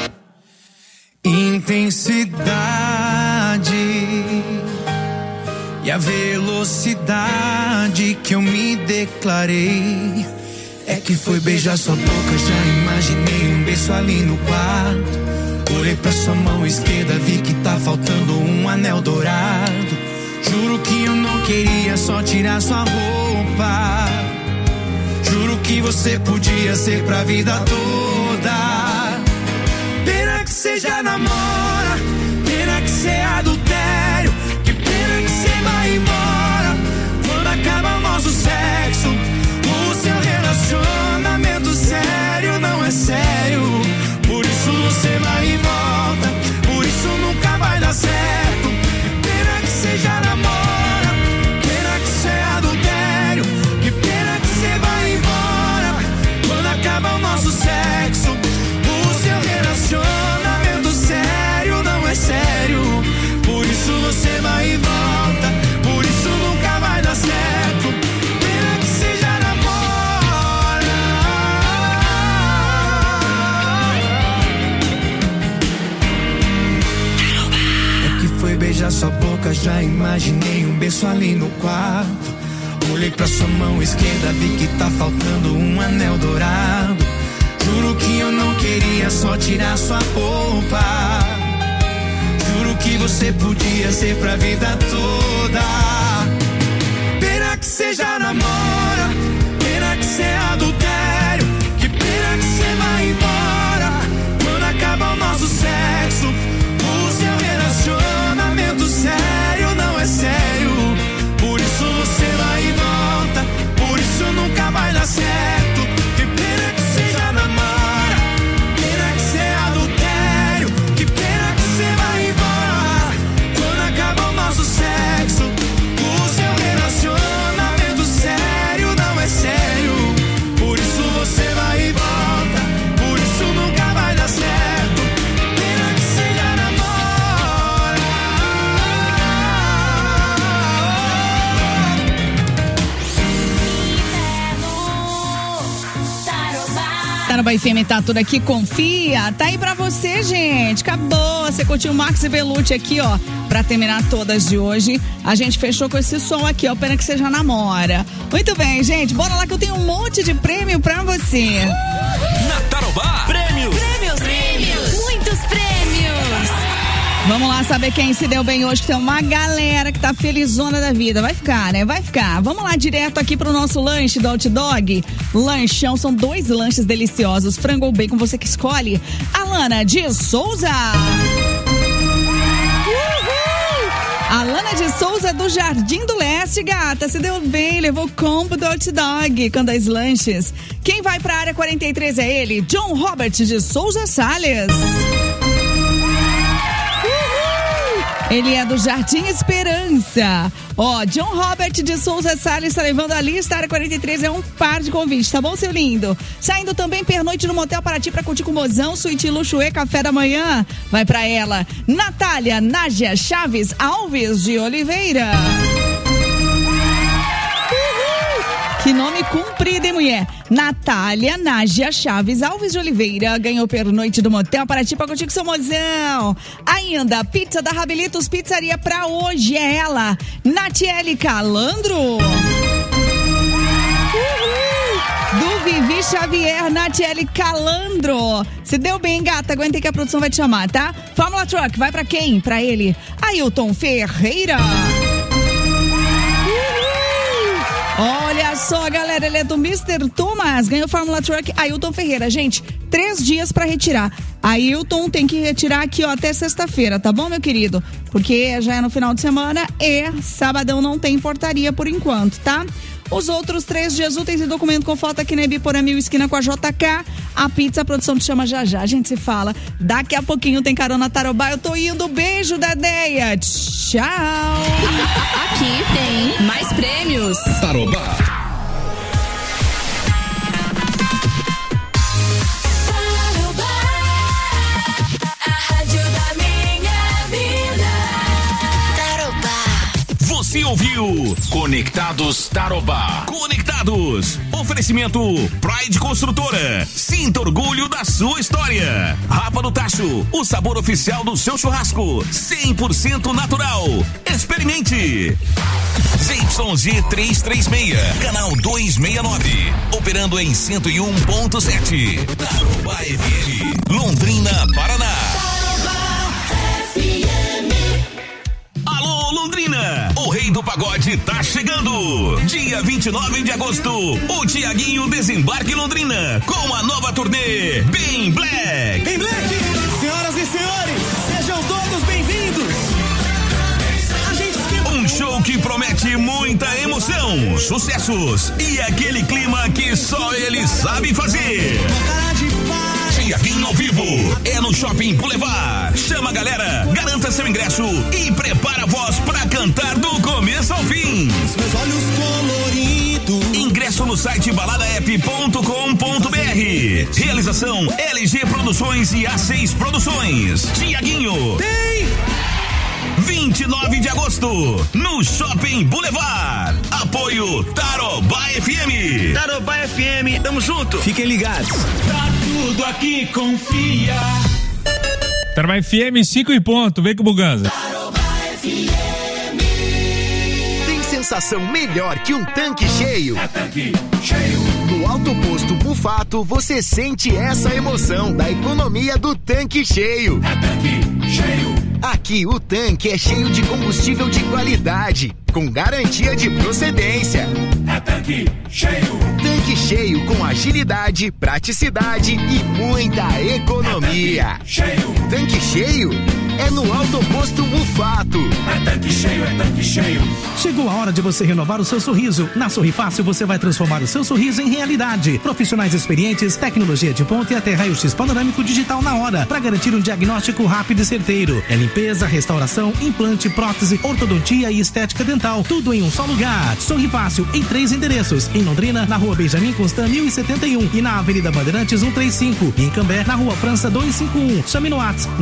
intensidade e a velocidade que eu me declarei. É que foi beijar sua boca, já imaginei um beijo ali no quarto. Olhei pra sua mão esquerda, vi que tá faltando um anel dourado. Juro que eu não queria só tirar sua roupa. Juro que você podia ser pra vida toda. Pena que cê já namora, pena que cê é adultério. Que pena que cê vai embora quando acaba o nosso sexo. O seu relacionamento sério não é sério. Por isso você vai e volta, por isso nunca vai dar certo. Pena que cê já namora, pena que cê é adultério. Que pena que cê vai embora quando acaba o nosso sexo. O seu relacionamento sério não é sério. Por isso você vai e volta, por isso nunca vai dar certo. Pena que cê já namora. É que foi beijar sua boca, já imaginei um beijo ali no quarto. Olhei pra sua mão esquerda, vi que tá faltando um anel dourado. Juro que eu não queria só tirar sua roupa. Juro que você podia ser pra vida toda. Pena que cê já namora, pena que cê é adultério. Que pena que cê vai embora quando acaba o nosso sexo. O seu relacionamento sério não é sério. Por isso você vai e volta, por isso nunca vai dar certo. Que pena que cê já namora, pena que cê é adultério. Que pena que cê vai embora quando acaba o nosso sexo. O seu relacionamento sério não é sério. Por isso você vai e volta, por isso nunca vai dar certo. Pena que cê já namora. Tarobá FM tá tudo aqui, confia. Tá aí pra você, gente. Acabou. Você curtiu o Marcos e Belucci aqui, ó. Pra terminar todas de hoje, a gente fechou com esse som aqui, ó. Pena que você já namora. Muito bem, gente. Bora lá que eu tenho um monte de prêmio pra você. Na Tarobá, prêmios. Muitos prêmios. Vamos lá saber quem se deu bem hoje, que tem uma galera que tá felizona da vida. Vai ficar, né? Vai ficar. Vamos lá direto aqui pro nosso lanche do Hot Dog. Lanchão, são 2 lanches deliciosos. Frango ou bacon, você que escolhe. Alana de Souza. Alana de Souza do Jardim do Leste, gata. Se deu bem, levou o combo do Hot Dog com 2 lanches. Quem vai pra área 43 é ele, John Robert de Souza Salles. Ele é do Jardim Esperança. Ó, John Robert de Souza Salles está levando a lista. A área 43 é um par de convites, tá bom, seu lindo? Saindo também pernoite no Motel Paraty pra curtir com mozão, suíte luxo e café da manhã. Vai pra ela, Natália Nádia Chaves Alves de Oliveira. Que nome comprido, hein, mulher? Natália Nádia Chaves Alves de Oliveira ganhou pernoite do Motel Paraty pra curtir com seu mozão. Ainda, pizza da Rabelitos Pizzaria pra hoje é ela, Natiele Calandro. Do Vivi Xavier, Natiele Calandro. Se deu bem, gata, aguenta aí que a produção vai te chamar, tá? Fórmula Truck, vai pra quem? Pra ele, Ailton Ferreira. Olha só, galera, ele é do Mr. Thomas, ganhou Fórmula Truck, Ailton Ferreira. Gente, 3 dias pra retirar. Ailton tem que retirar aqui, ó, até sexta-feira, tá bom, meu querido? Porque já é no final de semana e sabadão não tem portaria por enquanto, tá? Os outros 3 dias úteis e documento com foto aqui na Ibiporã 1000 esquina com a JK. A pizza, a produção te chama já já, a gente se fala. Daqui a pouquinho tem carona Tarobá, eu tô indo. Beijo da Deia. Tchau. Aqui tem mais prêmios. Tarobá. Você ouviu Conectados Tarobá. Conectados. Oferecimento Pride Construtora. Sinta orgulho da sua história. Rapa do Tacho, o sabor oficial do seu churrasco. 100% natural. Experimente. ZYZ 336, canal 269. Operando em 101.7. Tarobá FM. Londrina, Paraná. Alô, Londrina! O Rei do Pagode tá chegando! Dia 29 de agosto, o Tiaguinho desembarca em Londrina com a nova turnê Bem Black! Bem Black! Senhoras e senhores, sejam todos bem-vindos! Um show que promete muita emoção, sucessos e aquele clima que só ele sabe fazer. Tiaguinho ao vivo é no Shopping Boulevard. Chama a galera, garanta seu ingresso e prepara a voz pra cantar do começo ao fim. Meus olhos coloridos. Ingresso no site baladaep.com.br. Realização LG Produções e A6 Produções. Tiaguinho. Tem! 29 de agosto, no Shopping Boulevard. Apoio Tarobá FM. Tarobá FM, tamo junto. Fiquem ligados. Tá tudo aqui, confia. Tarobá FM 5 e ponto, vem com o Buganza. Tarobá FM. Tem sensação melhor que um tanque cheio? É tanque cheio. No Alto Posto Bufato, você sente essa emoção da economia do tanque cheio. É tanque cheio. Aqui o tanque é cheio de combustível de qualidade, com garantia de procedência. É tanque cheio. Tanque cheio com agilidade, praticidade e muita economia. É cheio. Tanque cheio é no Alto Posto Bufato. É tanque cheio, é tanque cheio. Chegou a hora de você renovar o seu sorriso. Na Sorri Fácil você vai transformar o seu sorriso em realidade. Profissionais experientes, tecnologia de ponta e até raio-x panorâmico digital na hora, para garantir um diagnóstico rápido e certeiro. É limpeza, restauração, implante, prótese, ortodontia e estética dental. Tudo em um só lugar. Sorri Fácil em 3 endereços. Em Londrina, na Rua Benjamin Constant 1071 e na Avenida Bandeirantes 135. E em Cambé, na Rua França 251. Chame no WhatsApp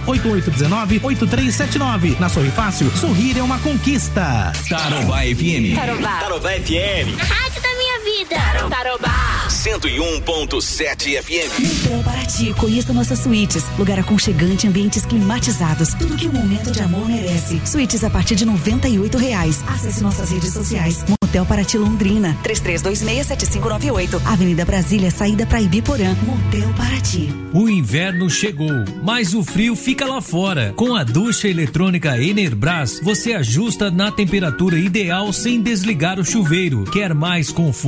98819-8379. Na Sorri Fácil, sorrir é uma conquista. Tarobá FM. Tarobá FM. A rádio da minha vida. Tarobá. 101.7 FM. Motel Paraty, conheça nossas suítes. Lugar aconchegante, ambientes climatizados. Tudo que um momento de amor merece. Suítes a partir de R$98. Acesse nossas redes sociais. Motel Paraty Londrina, 33267598. Avenida Brasília, saída para Ibiporã. Motel Paraty. O inverno chegou, mas o frio fica lá fora. Com a ducha eletrônica Enerbras, você ajusta na temperatura ideal sem desligar o chuveiro. Quer mais conforto?